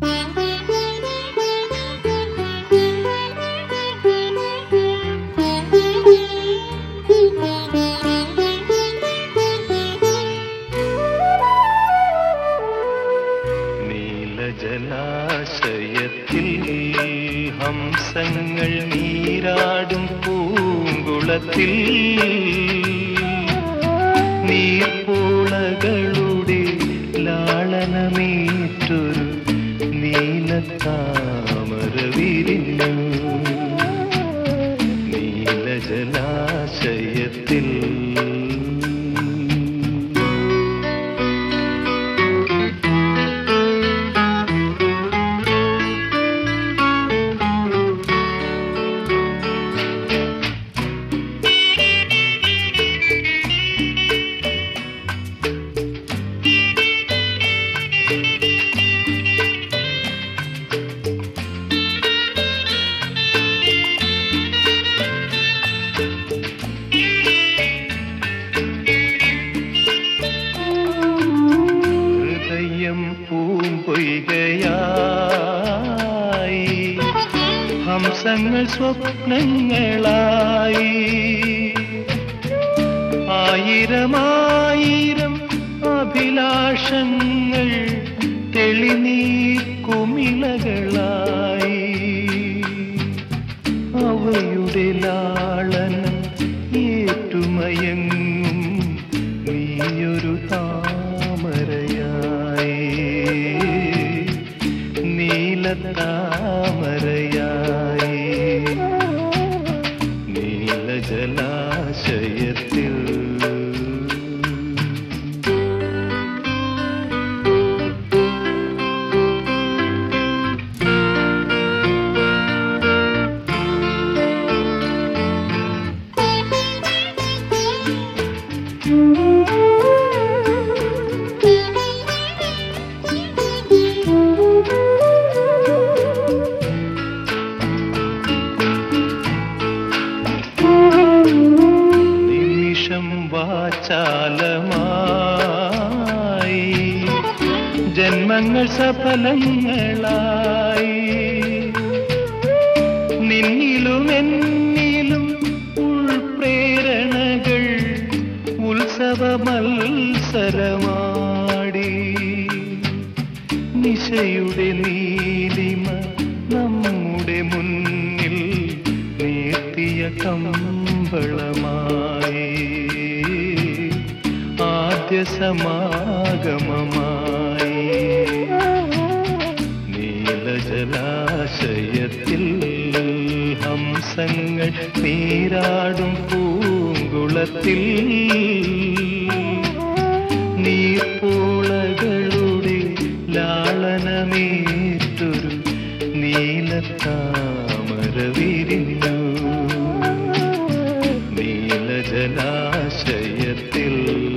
ജലാശയത്തിൽ ഹംസങ്ങൾ നീരാടും പൂങ്കുളത്തിൽ നീർപ്പോളകളുടെ ലാളനമേറ്റൊരു നീലത്താമര വിരിഞ്ഞു. നീലജലാശയത്തിൽ പൂമ്പൊയ്കയായി ഹംസങ്ങൾ സ്വപ്നങ്ങളായി ആയിരമായിരം അഭിലാഷങ്ങൾ തെളിനീർക്കുമിളകളായി അവയുടെ ലാളനം ഏറ്റുമയങ്ങും നീയൊരു താമരയായി നീലത്താമരയായി നീലജലാശയത്തിൽ വാചാലമായി ജന്മങ്ങൾ സഫലങ്ങളായി നിന്നിലും എന്നിലും ഉൾപ്രേരണകൾ ഉത്സവ മത്സരമാടി നിശയുടെ നീലിമ നമ്മുടെ മുന്നിൽ നീർത്തിയ കമ്പളമായി ആദ്യ സമാഗമമായി നീലജലാശയത്തിൽ ഹംസങ്ങൾ നീരാടും പൂങ്കുളത്തിൽ നീർപ്പോളകളുടെ ലാളനമേറ്റൊരു നീലത്താമര വിരിഞ്ഞു. നീലജലാശയത്തിൽ